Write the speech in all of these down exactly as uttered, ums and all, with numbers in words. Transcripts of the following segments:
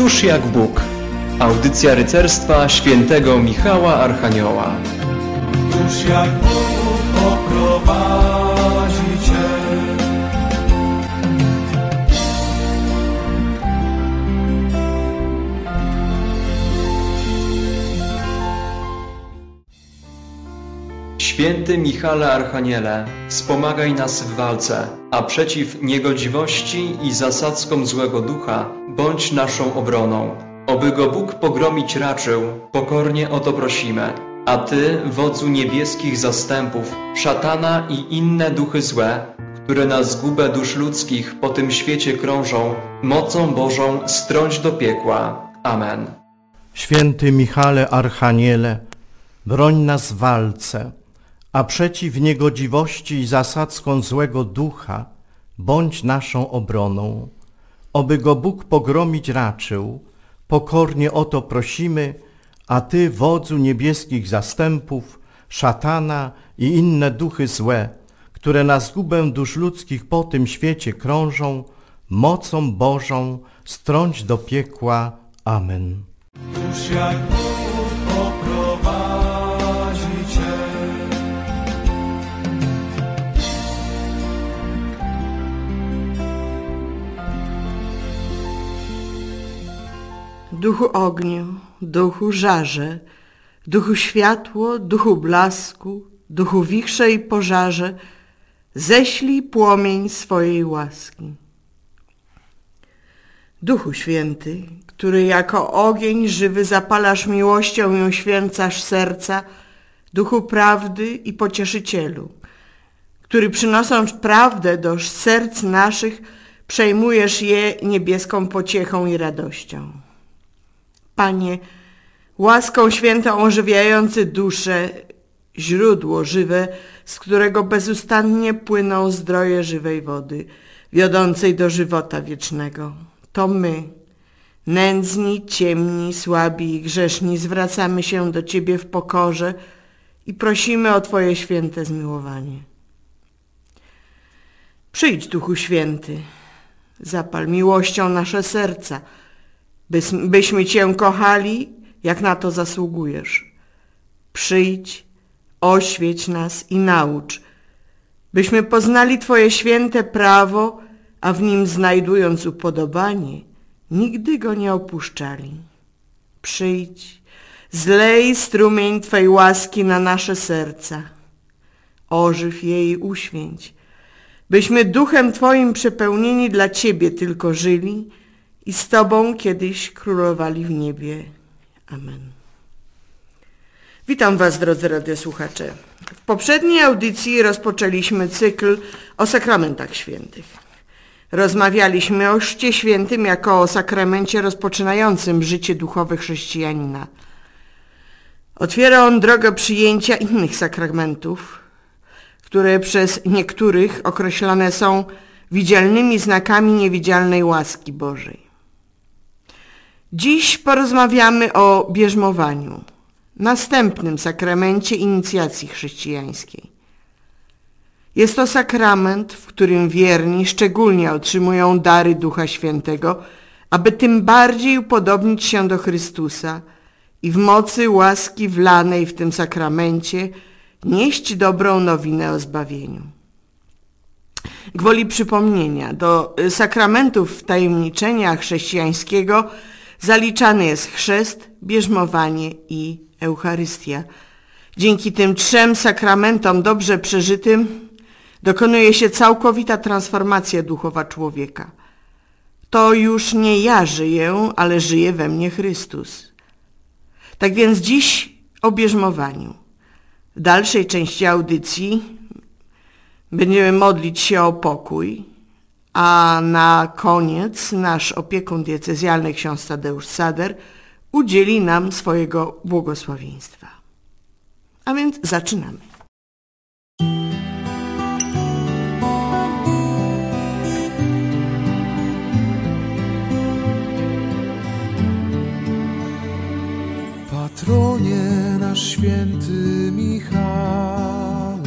Któż jak Bóg? Audycja rycerstwa świętego Michała Archanioła. Któż jak Bóg poprowadzi Cię? Święty Michale Archaniele, wspomagaj nas w walce, a przeciw niegodziwości i zasadzkom złego ducha bądź naszą obroną. Oby go Bóg pogromić raczył, pokornie o to prosimy. A Ty, wodzu niebieskich zastępów, szatana i inne duchy złe, które na zgubę dusz ludzkich po tym świecie krążą, mocą Bożą strąć do piekła. Amen. Święty Michale Archaniele, broń nas w walce, a przeciw niegodziwości i zasadzkom złego ducha bądź naszą obroną. Oby go Bóg pogromić raczył, pokornie o to prosimy, a Ty, wodzu niebieskich zastępów, szatana i inne duchy złe, które na zgubę dusz ludzkich po tym świecie krążą, mocą Bożą strąć do piekła. Amen. Któż jak Bóg poprowadzi Cię? Duchu ogniu, duchu żarze, duchu światło, duchu blasku, duchu wichrze i pożarze, ześlij płomień swojej łaski. Duchu Święty, który jako ogień żywy zapalasz miłością i uświęcasz serca, duchu prawdy i pocieszycielu, który przynosząc prawdę do serc naszych, przejmujesz je niebieską pociechą i radością. Panie, łaską świętą ożywiający duszę, źródło żywe, z którego bezustannie płyną zdroje żywej wody, wiodącej do żywota wiecznego. To my, nędzni, ciemni, słabi i grzeszni, zwracamy się do Ciebie w pokorze i prosimy o Twoje święte zmiłowanie. Przyjdź, Duchu Święty, zapal miłością nasze serca, byśmy Cię kochali, jak na to zasługujesz. Przyjdź, oświeć nas i naucz, byśmy poznali Twoje święte prawo, a w nim znajdując upodobanie, nigdy go nie opuszczali. Przyjdź, zlej strumień Twej łaski na nasze serca, ożyw je i uświęć, byśmy duchem Twoim przepełnieni dla Ciebie tylko żyli i z Tobą kiedyś królowali w niebie. Amen. Witam Was, drodzy radiosłuchacze. W poprzedniej audycji rozpoczęliśmy cykl o sakramentach świętych. Rozmawialiśmy o Chrzcie Świętym jako o sakramencie rozpoczynającym życie duchowe chrześcijanina. Otwiera on drogę przyjęcia innych sakramentów, które przez niektórych określane są widzialnymi znakami niewidzialnej łaski Bożej. Dziś porozmawiamy o bierzmowaniu, następnym sakramencie inicjacji chrześcijańskiej. Jest to sakrament, w którym wierni szczególnie otrzymują dary Ducha Świętego, aby tym bardziej upodobnić się do Chrystusa i w mocy łaski wlanej w tym sakramencie nieść dobrą nowinę o zbawieniu. Gwoli przypomnienia, do sakramentów wtajemniczenia chrześcijańskiego zaliczany jest chrzest, bierzmowanie i Eucharystia. Dzięki tym trzem sakramentom dobrze przeżytym dokonuje się całkowita transformacja duchowa człowieka. To już nie ja żyję, ale żyje we mnie Chrystus. Tak więc dziś o bierzmowaniu. W dalszej części audycji będziemy modlić się o pokój, a na koniec nasz opiekun diecezjalny ksiądz Tadeusz Sader udzieli nam swojego błogosławieństwa. A więc zaczynamy. Patronie nasz święty Michale,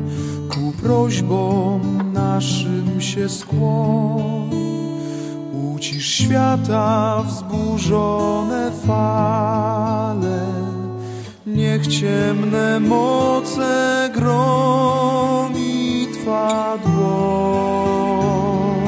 ku prośbom naszym się skłoń. ucisz świata wzburzone fale, niech ciemne moce gromi Twa dłoń.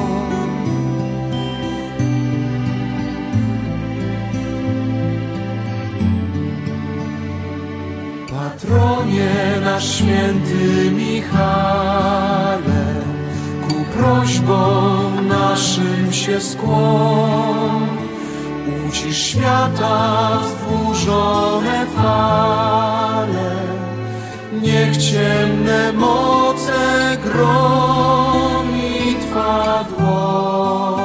Patronie nasz święty Michale, ku prośbom naszym się skłoń. Ucisz świata wzburzone fale, niech ciemne moce gromi Twa dłoń.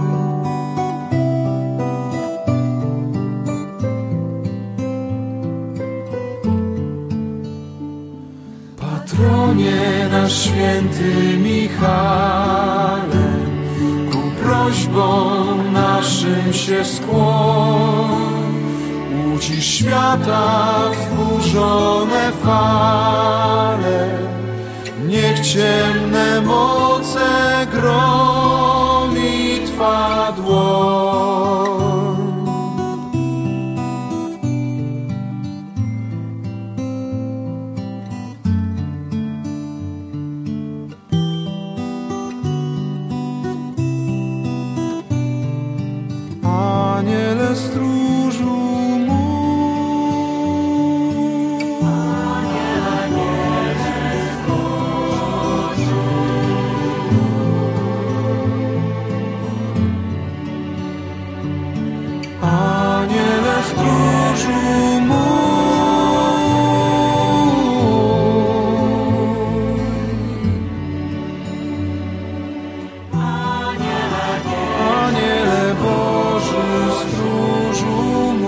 Patronie nasz święty Michale, ku prośbom naszym się skłoń. Ucisz świata wzburzone fale, niech ciemne moce gromi Twa dłoń. Aniele stróżu mój, Aniele stróżu mój, Aniele stróżu mój, Aniele Boży stróżu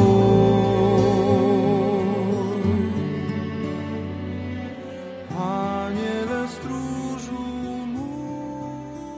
mój, Aniele stróżu mój.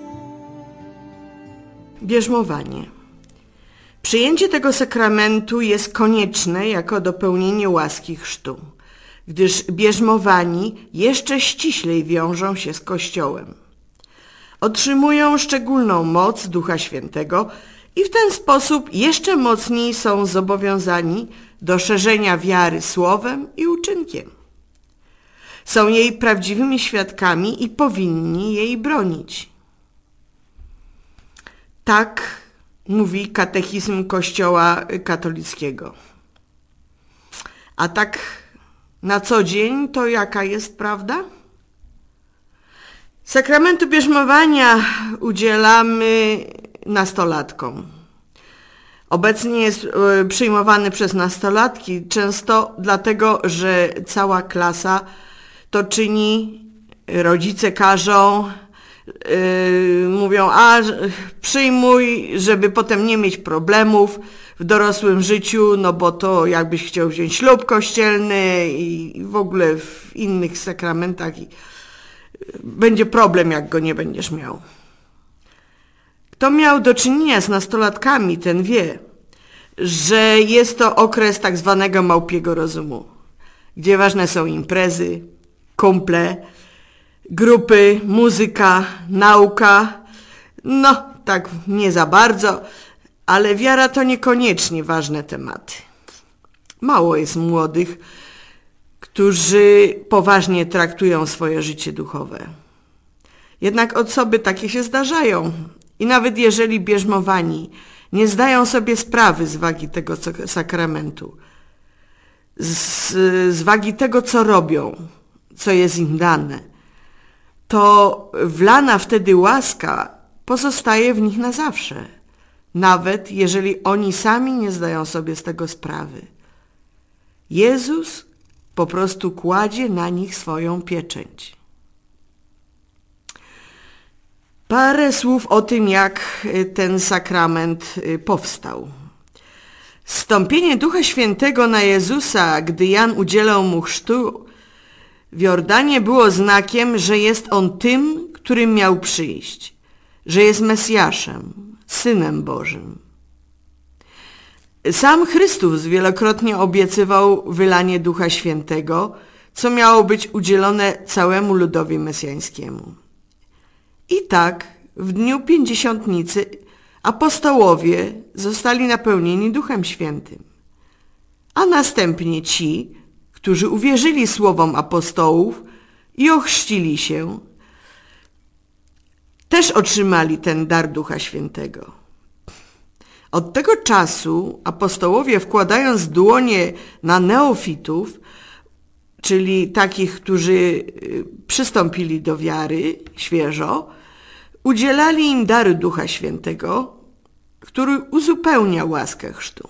Bierzmowanie. Przyjęcie tego sakramentu jest konieczne jako dopełnienie łaski chrztu, gdyż bierzmowani jeszcze ściślej wiążą się z Kościołem. Otrzymują szczególną moc Ducha Świętego i w ten sposób jeszcze mocniej są zobowiązani do szerzenia wiary słowem i uczynkiem. Są jej prawdziwymi świadkami i powinni jej bronić. Tak mówi katechizm Kościoła katolickiego. A tak na co dzień to jaka jest prawda? Sakramentu bierzmowania udzielamy nastolatkom. Obecnie jest przyjmowany przez nastolatki, często dlatego, że cała klasa to czyni, rodzice każą, Yy, mówią, a przyjmuj, żeby potem nie mieć problemów w dorosłym życiu, no bo to jakbyś chciał wziąć ślub kościelny i w ogóle w innych sakramentach i będzie problem, jak go nie będziesz miał. Kto miał do czynienia z nastolatkami, ten wie, że jest to okres tak zwanego małpiego rozumu, gdzie ważne są imprezy, kumple, grupy, muzyka, nauka, no tak nie za bardzo, ale wiara to niekoniecznie ważne tematy. Mało jest młodych, którzy poważnie traktują swoje życie duchowe. Jednak osoby takie się zdarzają i nawet jeżeli bierzmowani nie zdają sobie sprawy z wagi tego sakramentu, z, z wagi tego, co robią, co jest im dane, to wlana wtedy łaska pozostaje w nich na zawsze, nawet jeżeli oni sami nie zdają sobie z tego sprawy. Jezus po prostu kładzie na nich swoją pieczęć. Parę słów o tym, jak ten sakrament powstał. Zstąpienie Ducha Świętego na Jezusa, gdy Jan udzielał mu chrztu w Jordanie, było znakiem, że jest on tym, którym miał przyjść, że jest Mesjaszem, Synem Bożym. Sam Chrystus wielokrotnie obiecywał wylanie Ducha Świętego, co miało być udzielone całemu ludowi mesjańskiemu. I tak w dniu Pięćdziesiątnicy apostołowie zostali napełnieni Duchem Świętym, a następnie ci, którzy uwierzyli słowom apostołów i ochrzcili się, też otrzymali ten dar Ducha Świętego. Od tego czasu apostołowie, wkładając dłonie na neofitów, czyli takich, którzy przystąpili do wiary świeżo, udzielali im dary Ducha Świętego, który uzupełnia łaskę chrztu.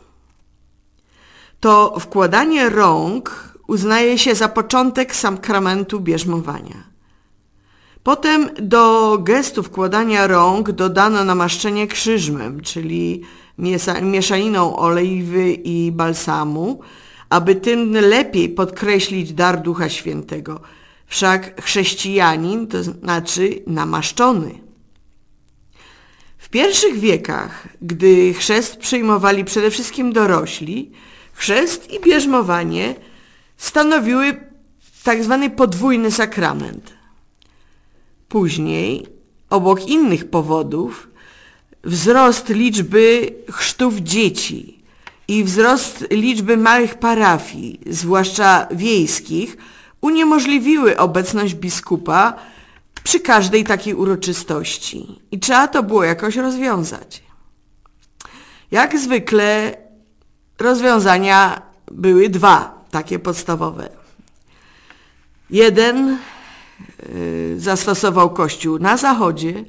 To wkładanie rąk uznaje się za początek sakramentu bierzmowania. Potem do gestu wkładania rąk dodano namaszczenie krzyżmem, czyli mieszaniną oliwy i balsamu, aby tym lepiej podkreślić dar Ducha Świętego. Wszak chrześcijanin to znaczy namaszczony. W pierwszych wiekach, gdy chrzest przyjmowali przede wszystkim dorośli, chrzest i bierzmowanie stanowiły tak zwany podwójny sakrament. Później, obok innych powodów, wzrost liczby chrztów dzieci i wzrost liczby małych parafii, zwłaszcza wiejskich, uniemożliwiły obecność biskupa przy każdej takiej uroczystości i trzeba to było jakoś rozwiązać. Jak zwykle rozwiązania były dwa, takie podstawowe. Jeden y, zastosował Kościół na Zachodzie.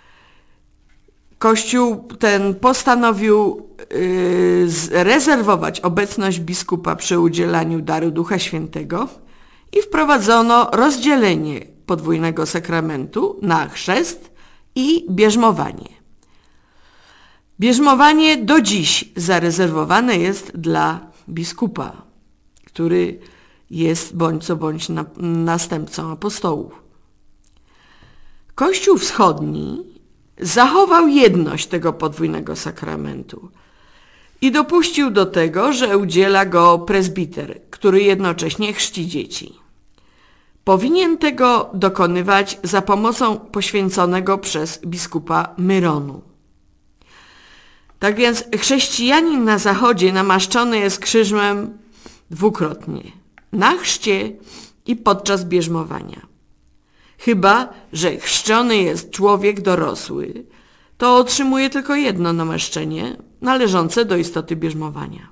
Kościół ten postanowił y, rezerwować obecność biskupa przy udzielaniu daru Ducha Świętego i wprowadzono rozdzielenie podwójnego sakramentu na chrzest i bierzmowanie. Bierzmowanie do dziś zarezerwowane jest dla biskupa, który jest bądź co bądź na, następcą apostołów. Kościół wschodni zachował jedność tego podwójnego sakramentu i dopuścił do tego, że udziela go prezbiter, który jednocześnie chrzci dzieci. Powinien tego dokonywać za pomocą poświęconego przez biskupa Myronu. Tak więc chrześcijanin na Zachodzie namaszczony jest krzyżmem dwukrotnie, na chrzcie i podczas bierzmowania. Chyba że chrzczony jest człowiek dorosły, to otrzymuje tylko jedno namaszczenie należące do istoty bierzmowania.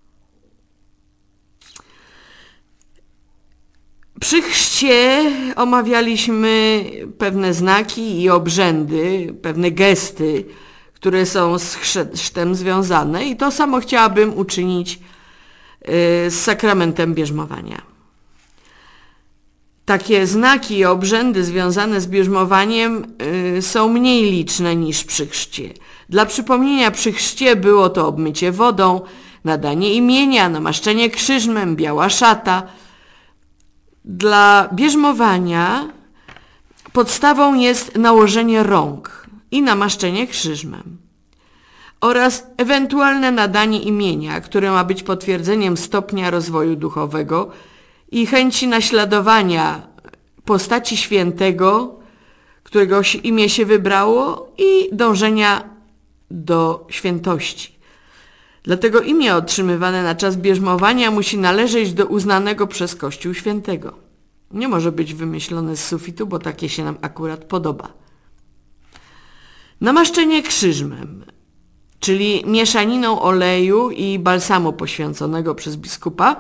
Przy chrzcie omawialiśmy pewne znaki i obrzędy, pewne gesty, które są z chrztem związane i to samo chciałabym uczynić z sakramentem bierzmowania. Takie znaki i obrzędy związane z bierzmowaniem są mniej liczne niż przy chrzcie. Dla przypomnienia, przy chrzcie było to obmycie wodą, nadanie imienia, namaszczenie krzyżmem, biała szata. Dla bierzmowania podstawą jest nałożenie rąk i namaszczenie krzyżmem oraz ewentualne nadanie imienia, które ma być potwierdzeniem stopnia rozwoju duchowego i chęci naśladowania postaci świętego, którego imię się wybrało i dążenia do świętości. Dlatego imię otrzymywane na czas bierzmowania musi należeć do uznanego przez Kościół świętego. Nie może być wymyślone z sufitu, bo takie się nam akurat podoba. Namaszczenie krzyżmem, czyli mieszaniną oleju i balsamu poświęconego przez biskupa.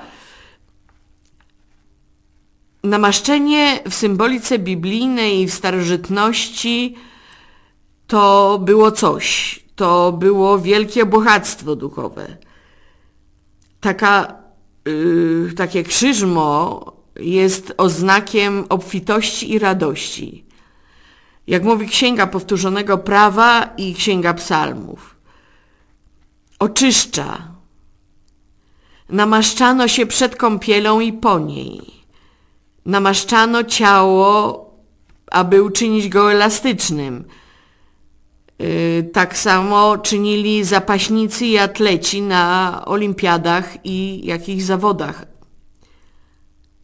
Namaszczenie w symbolice biblijnej i w starożytności to było coś, to było wielkie bogactwo duchowe. Taka, yy, takie krzyżmo jest oznakiem obfitości i radości. Jak mówi Księga Powtórzonego Prawa i Księga Psalmów. Oczyszcza. Namaszczano się przed kąpielą i po niej. Namaszczano ciało, aby uczynić go elastycznym. Yy, tak samo czynili zapaśnicy i atleci na olimpiadach i jakichś zawodach.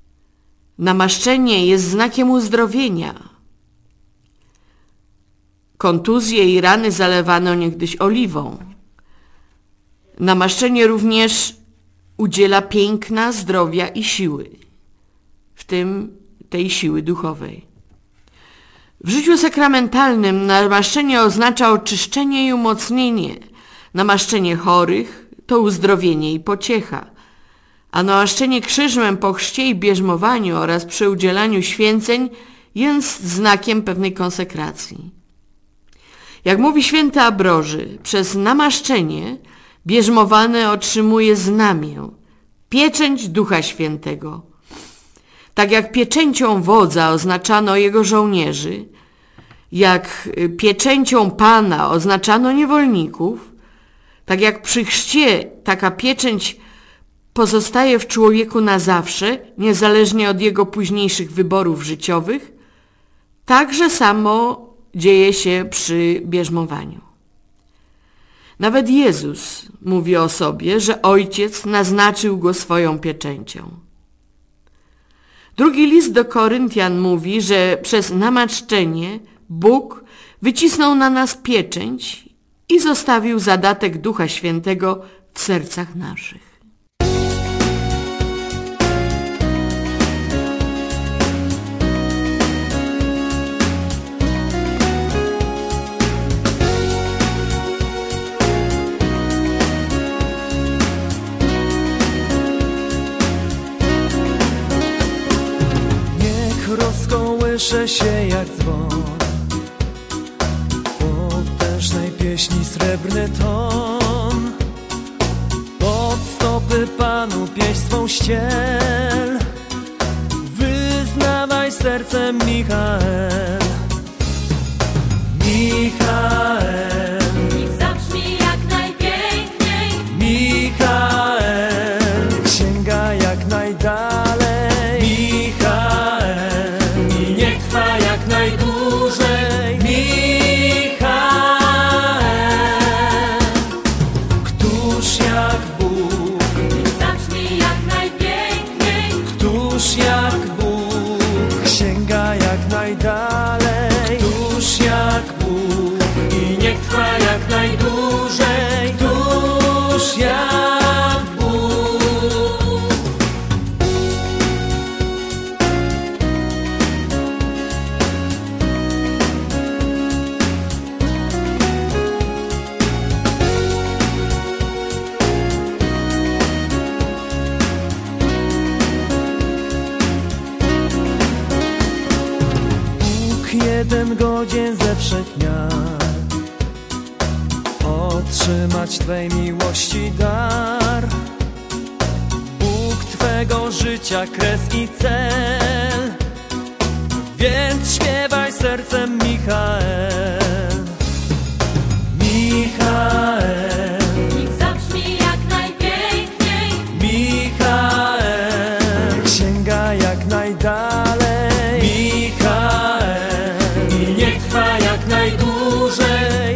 Namaszczenie jest znakiem uzdrowienia. Kontuzje i rany zalewano niegdyś oliwą. Namaszczenie również udziela piękna, zdrowia i siły, w tym tej siły duchowej. W życiu sakramentalnym namaszczenie oznacza oczyszczenie i umocnienie. Namaszczenie chorych to uzdrowienie i pociecha, a namaszczenie krzyżem po chrzcie i bierzmowaniu oraz przy udzielaniu święceń jest znakiem pewnej konsekracji. Jak mówi święty Ambroży, przez namaszczenie bierzmowany otrzymuje znamię, pieczęć Ducha Świętego. Tak jak pieczęcią wodza oznaczano jego żołnierzy, jak pieczęcią Pana oznaczano niewolników, tak jak przy chrzcie taka pieczęć pozostaje w człowieku na zawsze, niezależnie od jego późniejszych wyborów życiowych, także samo dzieje się przy bierzmowaniu. Nawet Jezus mówi o sobie, że Ojciec naznaczył go swoją pieczęcią. Drugi list do Koryntian mówi, że przez namaszczenie Bóg wycisnął na nas pieczęć i zostawił zadatek Ducha Świętego w sercach naszych. Rozkołysze się jak dzwon potężnej pieśni srebrny ton. Pod stopy Panu pieśń swą ściel, wyznawaj sercem Michael. Michael, niech zabrzmi jak najpiękniej. Michael, sięga jak najdalej. Najdłużej, Michael, któż jak Bóg, zabrzmi jak najpiękniej, któż jak Bóg, sięga jak najdalej, któż jak Bóg i niech trwa jak najdłużej, któż jak Bóg. Jeden godzien ze wszech miar otrzymać Twej miłości dar. Bóg Twego życia kres i cel, więc śpiewaj sercem Michael. Michael, niech zabrzmi jak najpiękniej. Michael, sięga jak najdalej. Michael, niech trwa jak najdłużej.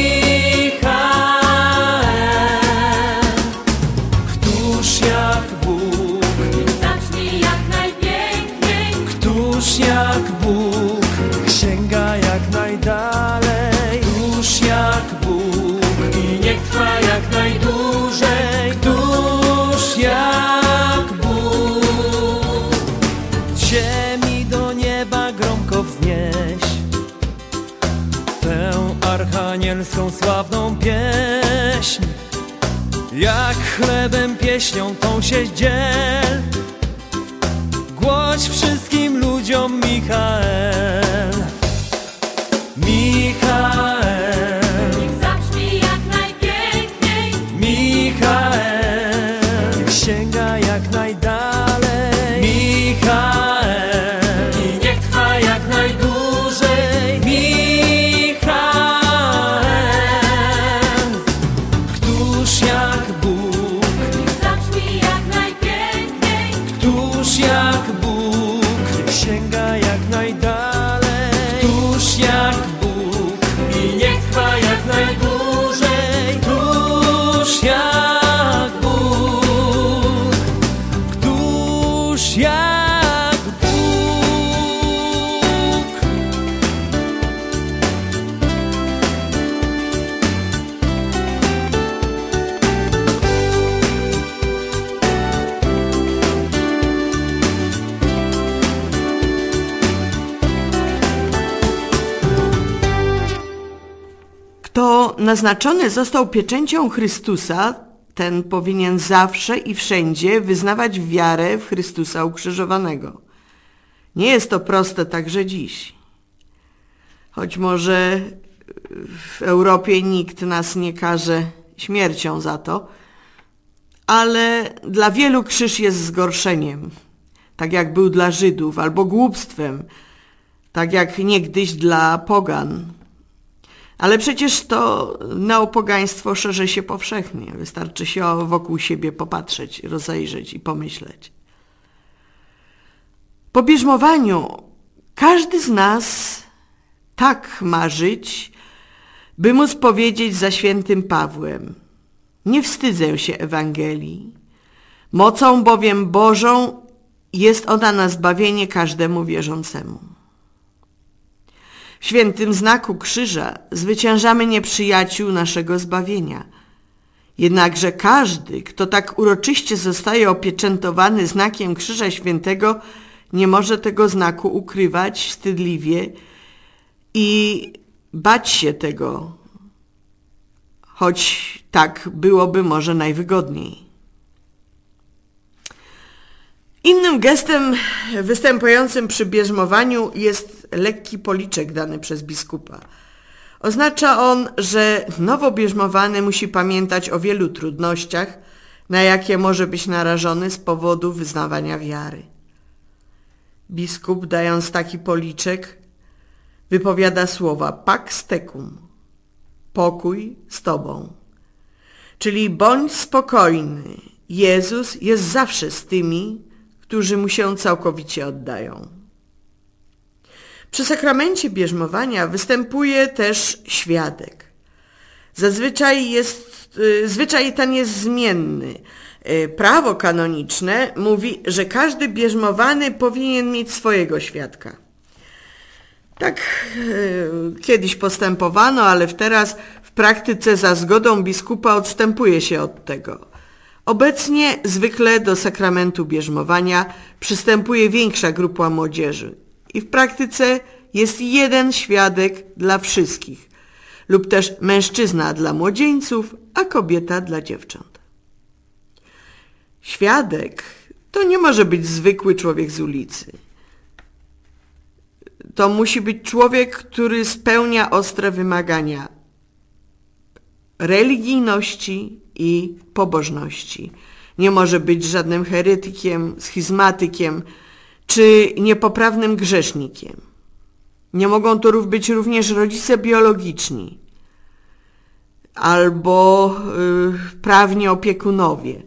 Michael, któż jak Bóg, zabrzmi jak najpiękniej. któż jak Bóg, sięga jak najdalej. Któż jak Bóg i niech trwa jak najdłużej. Któż jak Bóg, ziemi do nieba gromko wznieś tę archanielską sławną pieśń. Jak chlebem pieśnią tą się dziel, głoś wszystkim ludziom Michael. Michael, Niech zabrzmi jak najpiękniej. Michael, niech sięga jak najdalej. Michael, i niech trwa jak najdłużej. Michael, któż jak Bóg, Niech zabrzmi jak najpiękniej. któż jak Bóg, niech sięga jak najdalej. Któż jak Bóg i niech trwa jak najdłużej. Któż jak Bóg, któż jak Bóg. Kto naznaczony został pieczęcią Chrystusa, ten powinien zawsze i wszędzie wyznawać wiarę w Chrystusa ukrzyżowanego. Nie jest to proste także dziś. Choć może w Europie nikt nas nie karze śmiercią za to, ale dla wielu krzyż jest zgorszeniem, tak jak był dla Żydów, albo głupstwem, tak jak niegdyś dla pogan. Ale przecież to neopogaństwo szerzy się powszechnie. Wystarczy się wokół siebie popatrzeć, rozejrzeć i pomyśleć. Po bierzmowaniu każdy z nas tak ma żyć, by móc powiedzieć za świętym Pawłem: nie wstydzę się Ewangelii, mocą bowiem Bożą jest ona na zbawienie każdemu wierzącemu. W świętym znaku krzyża zwyciężamy nieprzyjaciół naszego zbawienia. Jednakże każdy, kto tak uroczyście zostaje opieczętowany znakiem Krzyża Świętego, nie może tego znaku ukrywać wstydliwie i bać się tego, choć tak byłoby może najwygodniej. Innym gestem występującym przy bierzmowaniu jest lekki policzek dany przez biskupa. Oznacza on, że nowo bierzmowany musi pamiętać o wielu trudnościach, na jakie może być narażony z powodu wyznawania wiary. Biskup, dając taki policzek, wypowiada słowa pax tecum, pokój z tobą. Czyli bądź spokojny, Jezus jest zawsze z tymi, którzy mu się całkowicie oddają. Przy sakramencie bierzmowania występuje też świadek. Zazwyczaj jest, zwyczaj ten jest zmienny. Prawo kanoniczne mówi, że każdy bierzmowany powinien mieć swojego świadka. Tak kiedyś postępowano, ale teraz w praktyce za zgodą biskupa odstępuje się od tego. Obecnie zwykle do sakramentu bierzmowania przystępuje większa grupa młodzieży i w praktyce jest jeden świadek dla wszystkich lub też mężczyzna dla młodzieńców, a kobieta dla dziewcząt. Świadek to nie może być zwykły człowiek z ulicy. To musi być człowiek, który spełnia ostre wymagania religijności i pobożności. Nie może być żadnym heretykiem, schizmatykiem czy niepoprawnym grzesznikiem. Nie mogą to być również rodzice biologiczni albo y, prawni opiekunowie.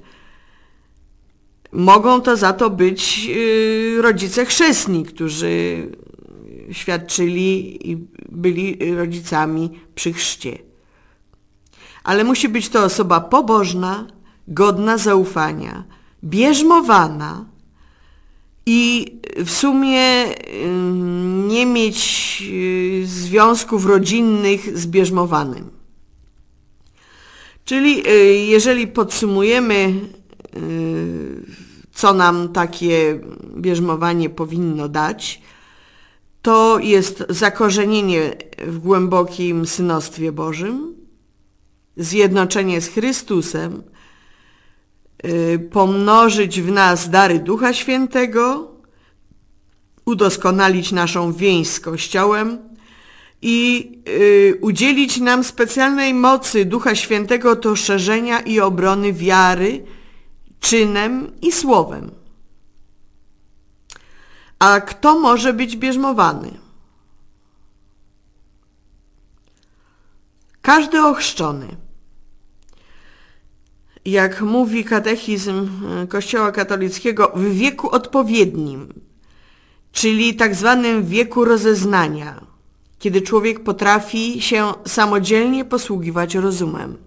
Mogą to za to być y, rodzice chrzestni, którzy świadczyli i byli rodzicami przy chrzcie. Ale musi być to osoba pobożna, godna zaufania, bierzmowana i w sumie nie mieć związków rodzinnych z bierzmowanym. Czyli jeżeli podsumujemy, co nam takie bierzmowanie powinno dać, to jest zakorzenienie w głębokim synostwie Bożym, zjednoczenie z Chrystusem, pomnożyć w nas dary Ducha Świętego, udoskonalić naszą więź z Kościołem i udzielić nam specjalnej mocy Ducha Świętego do szerzenia i obrony wiary czynem i słowem. A kto może być bierzmowany? Każdy ochrzczony. Jak mówi katechizm Kościoła katolickiego, w wieku odpowiednim, czyli tak zwanym wieku rozeznania, kiedy człowiek potrafi się samodzielnie posługiwać rozumem.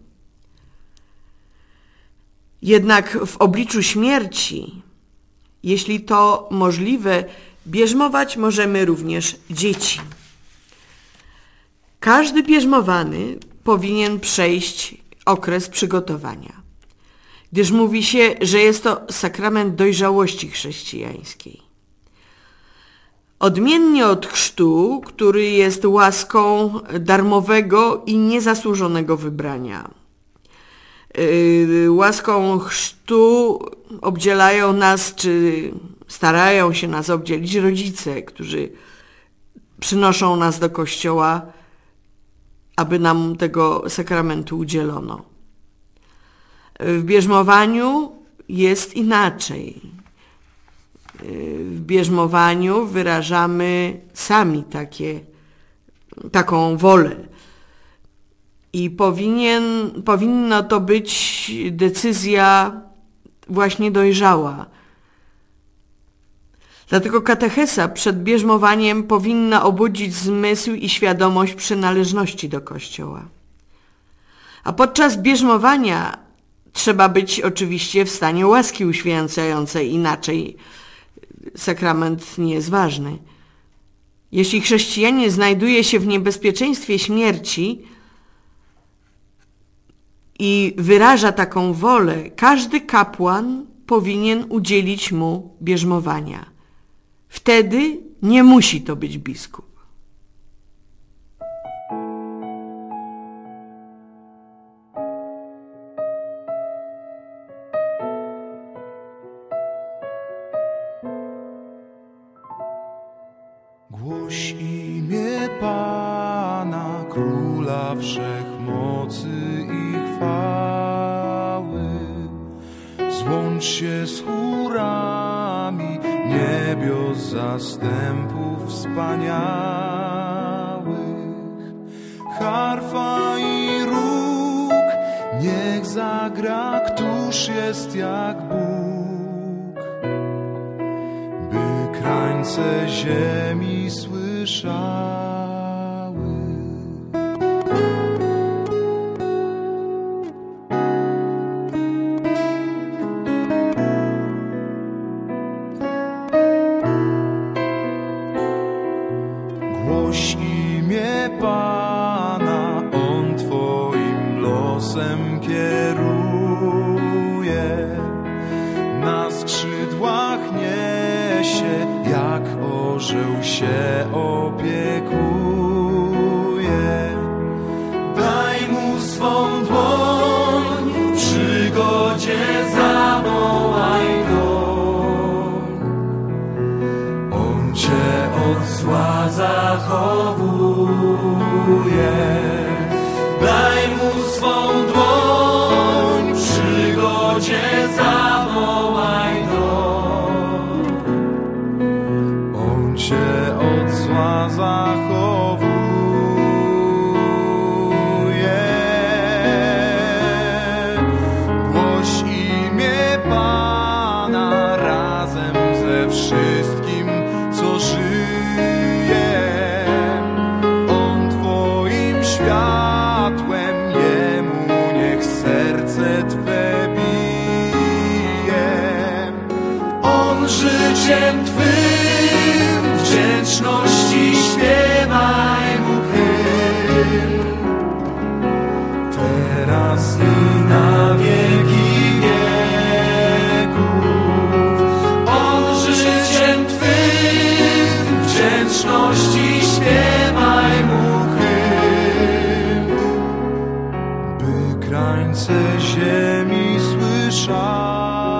Jednak w obliczu śmierci, jeśli to możliwe, bierzmować możemy również dzieci. Każdy bierzmowany powinien przejść okres przygotowania, gdyż mówi się, że jest to sakrament dojrzałości chrześcijańskiej. Odmiennie od chrztu, który jest łaską darmowego i niezasłużonego wybrania. Yy, łaską chrztu obdzielają nas, czy starają się nas obdzielić rodzice, którzy przynoszą nas do kościoła, aby nam tego sakramentu udzielono. W bierzmowaniu jest inaczej. W bierzmowaniu wyrażamy sami takie, taką wolę. I powinien, powinno to być decyzja właśnie dojrzała. Dlatego katecheza przed bierzmowaniem powinna obudzić zmysł i świadomość przynależności do Kościoła. A podczas bierzmowania trzeba być oczywiście w stanie łaski uświęcającej, inaczej sakrament nie jest ważny. Jeśli chrześcijanin znajduje się w niebezpieczeństwie śmierci i wyraża taką wolę, każdy kapłan powinien udzielić mu bierzmowania. Wtedy nie musi to być biskup. Głoś imię Pana, Króla Wszechmocy i chwały. Złącz się z chórami niebios zastępów wspaniałych. Harfa i róg niech zagra, któż jest jak Bóg, by krańce ziemi słyszały. Głoś imię Pana, On Twoim losem kieruje, na skrzydłach niesie, jak orzeł się opiekuje. Daj Mu swą dłoń, w przygodzie zawołaj Go. On Cię od zła zachowuje. Daj Mu swą dłoń, w przygodzie zawołaj Go. On Cię od zła zachowuje. Głoś imię Pana razem ze wszystkim, co żyje. On Twoim światłem, Jemu niech serce Twe bije. On życiem Twym wdzięczności śpiewaj Mu hymn, teraz i na wieki wieków. On życiem Twym wdzięczności śpiewaj Mu hymn, by krańce ziemi słyszały.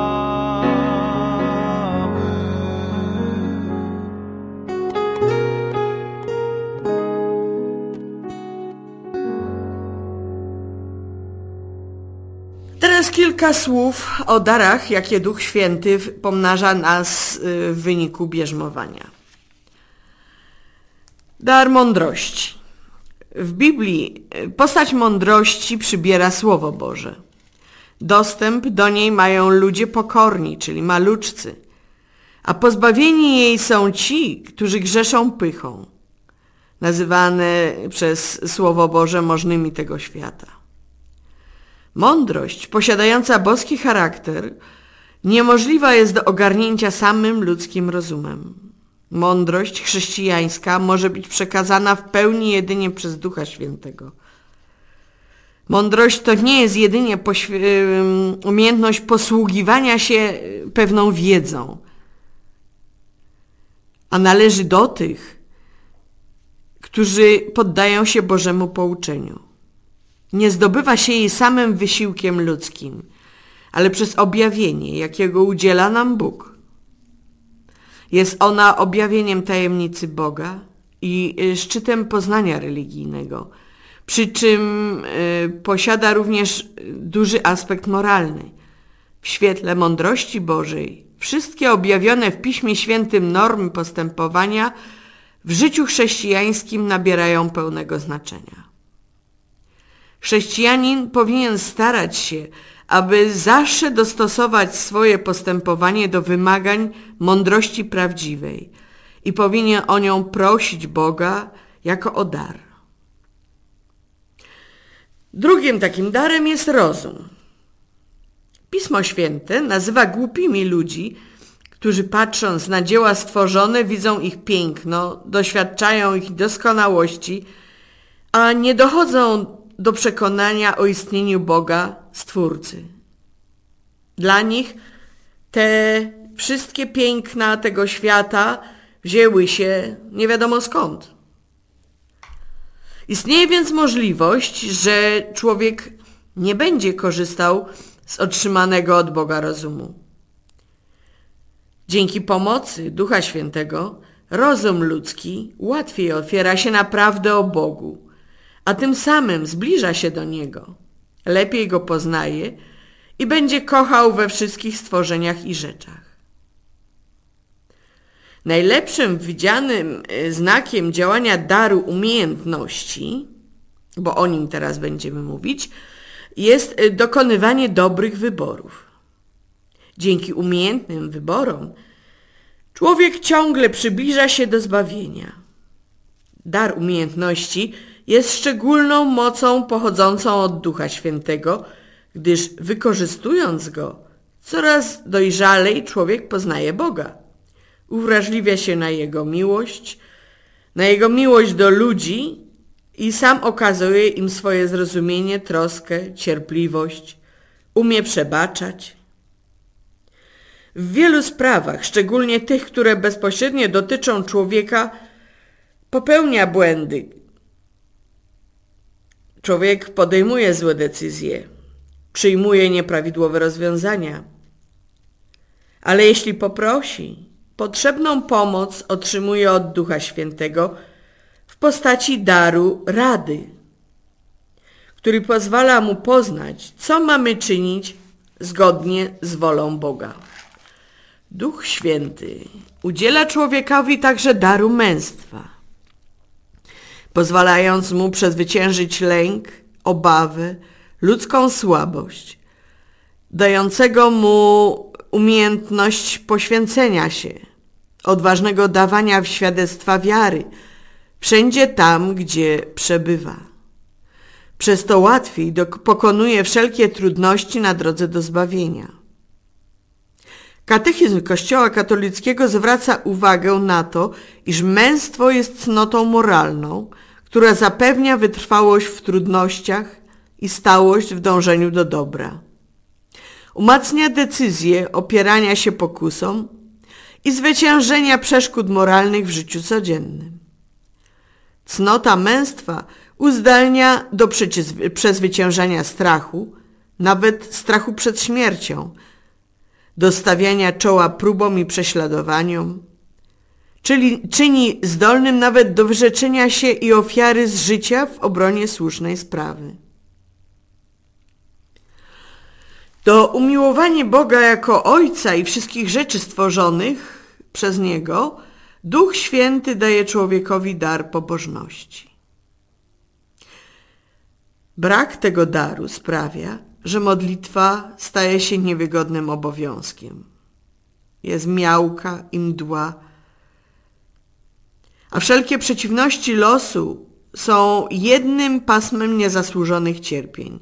Teraz kilka słów o darach, jakie Duch Święty pomnaża nas w wyniku bierzmowania. Dar mądrości. W Biblii postać mądrości przybiera Słowo Boże. Dostęp do niej mają ludzie pokorni, czyli maluczcy, a pozbawieni jej są ci, którzy grzeszą pychą, nazywane przez Słowo Boże możnymi tego świata. Mądrość posiadająca boski charakter niemożliwa jest do ogarnięcia samym ludzkim rozumem. Mądrość chrześcijańska może być przekazana w pełni jedynie przez Ducha Świętego. Mądrość to nie jest jedynie umiejętność posługiwania się pewną wiedzą, a należy do tych, którzy poddają się Bożemu pouczeniu. Nie zdobywa się jej samym wysiłkiem ludzkim, ale przez objawienie, jakiego udziela nam Bóg. Jest ona objawieniem tajemnicy Boga i szczytem poznania religijnego, przy czym y, posiada również duży aspekt moralny. W świetle mądrości Bożej wszystkie objawione w Piśmie Świętym normy postępowania w życiu chrześcijańskim nabierają pełnego znaczenia. Chrześcijanin powinien starać się, aby zawsze dostosować swoje postępowanie do wymagań mądrości prawdziwej i powinien o nią prosić Boga jako o dar. Drugim takim darem jest rozum. Pismo Święte nazywa głupimi ludzi, którzy patrząc na dzieła stworzone widzą ich piękno, doświadczają ich doskonałości, a nie dochodzą do przekonania o istnieniu Boga, Stwórcy. Dla nich te wszystkie piękna tego świata wzięły się nie wiadomo skąd. Istnieje więc możliwość, że człowiek nie będzie korzystał z otrzymanego od Boga rozumu. Dzięki pomocy Ducha Świętego rozum ludzki łatwiej otwiera się na prawdę o Bogu, a tym samym zbliża się do Niego, lepiej Go poznaje i będzie kochał we wszystkich stworzeniach i rzeczach. Najlepszym widzianym znakiem działania daru umiejętności, bo o nim teraz będziemy mówić, jest dokonywanie dobrych wyborów. Dzięki umiejętnym wyborom człowiek ciągle przybliża się do zbawienia. Dar umiejętności jest szczególną mocą pochodzącą od Ducha Świętego, gdyż wykorzystując go, coraz dojrzalej człowiek poznaje Boga. Uwrażliwia się na Jego miłość, na Jego miłość do ludzi i sam okazuje im swoje zrozumienie, troskę, cierpliwość, umie przebaczać. W wielu sprawach, szczególnie tych, które bezpośrednio dotyczą człowieka, popełnia błędy. Człowiek podejmuje złe decyzje, przyjmuje nieprawidłowe rozwiązania. Ale jeśli poprosi, potrzebną pomoc otrzymuje od Ducha Świętego w postaci daru rady, który pozwala mu poznać, co mamy czynić zgodnie z wolą Boga. Duch Święty udziela człowiekowi także daru męstwa, pozwalając mu przezwyciężyć lęk, obawę, ludzką słabość, dającego mu umiejętność poświęcenia się, odważnego dawania świadectwa wiary wszędzie tam, gdzie przebywa. Przez to łatwiej pokonuje wszelkie trudności na drodze do zbawienia. Katechizm Kościoła katolickiego zwraca uwagę na to, iż męstwo jest cnotą moralną, która zapewnia wytrwałość w trudnościach i stałość w dążeniu do dobra. Umacnia decyzję opierania się pokusom i zwyciężenia przeszkód moralnych w życiu codziennym. Cnota męstwa uzdalnia do przezwyciężania strachu, nawet strachu przed śmiercią, do stawiania czoła próbom i prześladowaniom, czyli czyni zdolnym nawet do wyrzeczenia się i ofiary z życia w obronie słusznej sprawy. To umiłowanie Boga jako Ojca i wszystkich rzeczy stworzonych przez Niego Duch Święty daje człowiekowi dar pobożności. Brak tego daru sprawia, że modlitwa staje się niewygodnym obowiązkiem. Jest miałka i mdła, a wszelkie przeciwności losu są jednym pasmem niezasłużonych cierpień.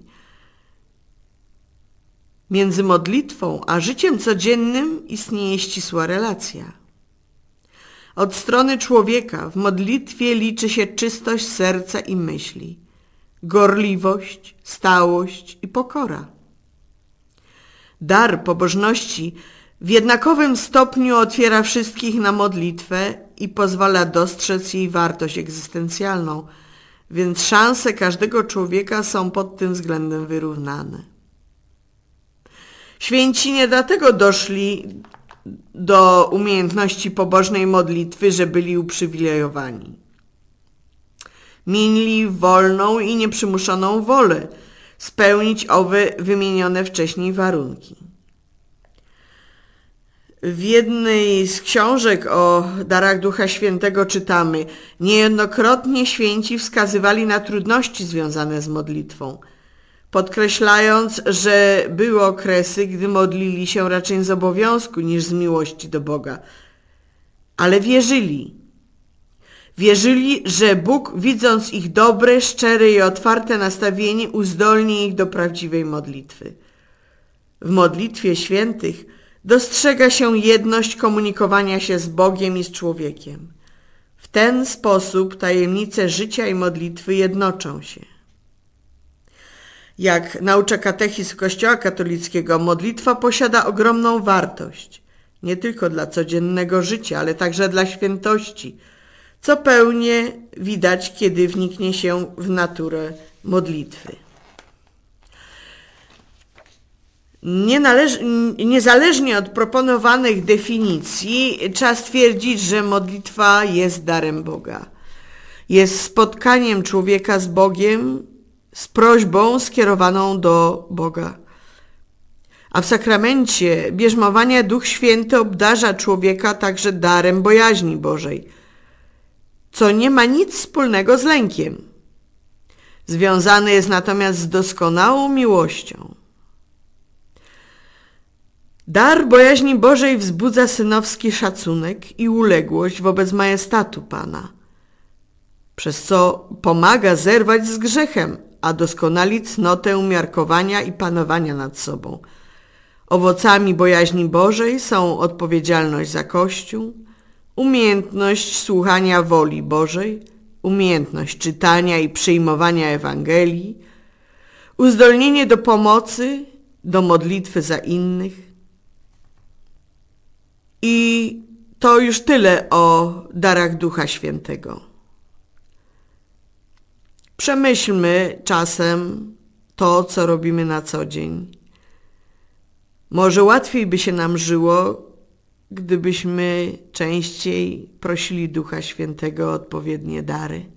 Między modlitwą a życiem codziennym istnieje ścisła relacja. Od strony człowieka w modlitwie liczy się czystość serca i myśli, gorliwość, stałość i pokora. Dar pobożności w jednakowym stopniu otwiera wszystkich na modlitwę i pozwala dostrzec jej wartość egzystencjalną, więc szanse każdego człowieka są pod tym względem wyrównane. Święci nie dlatego doszli do umiejętności pobożnej modlitwy, że byli uprzywilejowani. Mieli wolną i nieprzymuszoną wolę spełnić owe wymienione wcześniej warunki. W jednej z książek o darach Ducha Świętego czytamy: niejednokrotnie święci wskazywali na trudności związane z modlitwą, podkreślając, że były okresy, gdy modlili się raczej z obowiązku niż z miłości do Boga. Ale wierzyli. Wierzyli, że Bóg, widząc ich dobre, szczere i otwarte nastawienie, uzdolni ich do prawdziwej modlitwy. W modlitwie świętych dostrzega się jedność komunikowania się z Bogiem i z człowiekiem. W ten sposób tajemnice życia i modlitwy jednoczą się. Jak naucza katechizm Kościoła katolickiego, modlitwa posiada ogromną wartość, nie tylko dla codziennego życia, ale także dla świętości, co pełnie widać, kiedy wniknie się w naturę modlitwy. Niezależnie od proponowanych definicji, trzeba stwierdzić, że modlitwa jest darem Boga. Jest spotkaniem człowieka z Bogiem, z prośbą skierowaną do Boga. A w sakramencie bierzmowania Duch Święty obdarza człowieka także darem bojaźni Bożej, co nie ma nic wspólnego z lękiem. Związane jest natomiast z doskonałą miłością. Dar bojaźni Bożej wzbudza synowski szacunek i uległość wobec majestatu Pana, przez co pomaga zerwać z grzechem, a doskonali cnotę umiarkowania i panowania nad sobą. Owocami bojaźni Bożej są odpowiedzialność za Kościół, umiejętność słuchania woli Bożej, umiejętność czytania i przyjmowania Ewangelii, uzdolnienie do pomocy, do modlitwy za innych. I to już tyle o darach Ducha Świętego. Przemyślmy czasem to, co robimy na co dzień. Może łatwiej by się nam żyło, gdybyśmy częściej prosili Ducha Świętego o odpowiednie dary.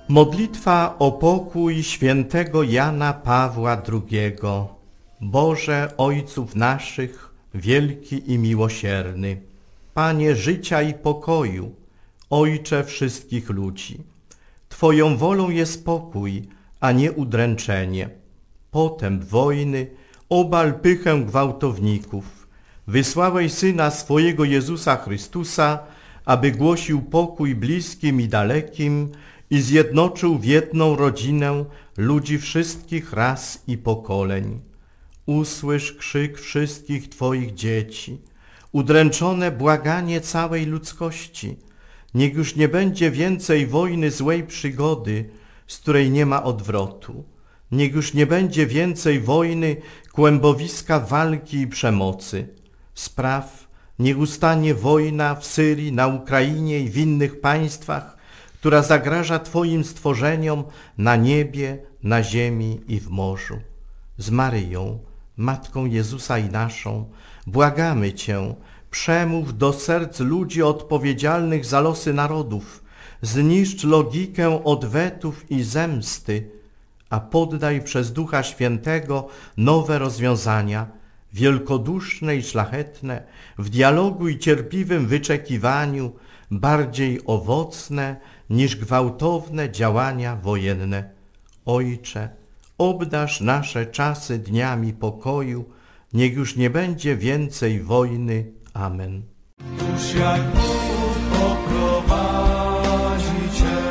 Modlitwa o pokój świętego Jana Pawła drugiego. Boże Ojców naszych, wielki i miłosierny, Panie życia i pokoju, Ojcze wszystkich ludzi, Twoją wolą jest pokój, a nie udręczenie. Potęp wojny, obal pychę gwałtowników. Wysłałeś Syna swojego Jezusa Chrystusa, aby głosił pokój bliskim i dalekim i zjednoczył w jedną rodzinę ludzi wszystkich ras i pokoleń. Usłysz krzyk wszystkich Twoich dzieci, udręczone błaganie całej ludzkości. Niech już nie będzie więcej wojny złej przygody, z której nie ma odwrotu. Niech już nie będzie więcej wojny, kłębowiska walki i przemocy. Spraw, niech ustanie wojna w Syrii, na Ukrainie i w innych państwach, która zagraża Twoim stworzeniom na niebie, na ziemi i w morzu. Z Maryją, Matką Jezusa i naszą, błagamy Cię, przemów do serc ludzi odpowiedzialnych za losy narodów, zniszcz logikę odwetów i zemsty, a poddaj przez Ducha Świętego nowe rozwiązania, wielkoduszne i szlachetne, w dialogu i cierpliwym wyczekiwaniu, bardziej owocne niż gwałtowne działania wojenne. Ojcze, obdarz nasze czasy dniami pokoju, niech już nie będzie więcej wojny. Amen. Już jak Bóg poprowadzi Cię.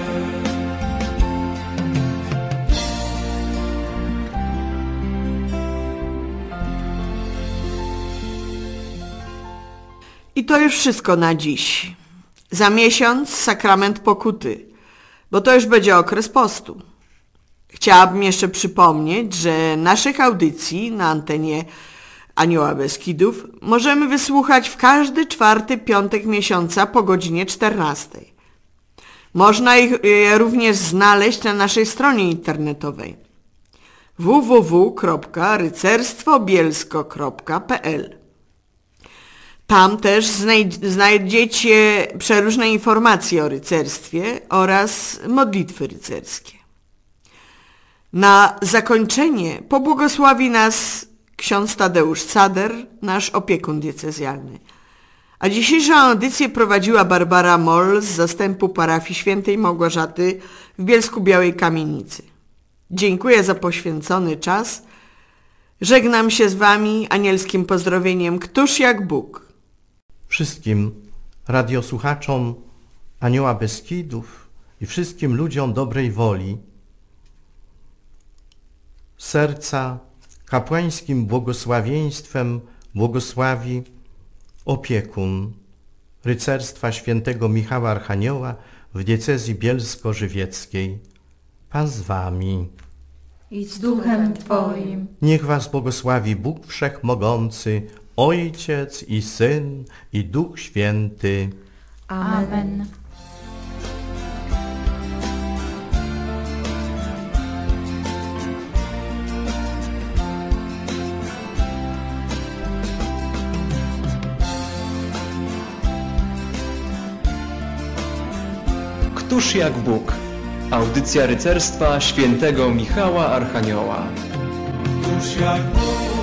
I to już wszystko na dziś. Za miesiąc sakrament pokuty, bo to już będzie okres postu. Chciałabym jeszcze przypomnieć, że naszych audycji na antenie Anioła Beskidów możemy wysłuchać w każdy czwarty piątek miesiąca po godzinie czternastej. Można ich również znaleźć na naszej stronie internetowej w w w kropka rycerstwo bielsko kropka p l. Tam też znajdziecie przeróżne informacje o rycerstwie oraz modlitwy rycerskie. Na zakończenie pobłogosławi nas ksiądz Tadeusz Cader, nasz opiekun diecezjalny. A dzisiejszą audycję prowadziła Barbara Moll z zastępu parafii świętej Małgorzaty w Bielsku-Białej Kamienicy. Dziękuję za poświęcony czas. Żegnam się z Wami anielskim pozdrowieniem Któż jak Bóg. Wszystkim radiosłuchaczom Anioła Beskidów i wszystkim ludziom dobrej woli serca kapłańskim błogosławieństwem błogosławi opiekun rycerstwa świętego Michała Archanioła w diecezji bielsko-żywieckiej. Pan z wami. I z duchem Twoim. Niech was błogosławi Bóg Wszechmogący, Ojciec i Syn i Duch Święty. Amen. Któż jak Bóg? Audycja rycerstwa świętego Michała Archanioła. Któż jak Bóg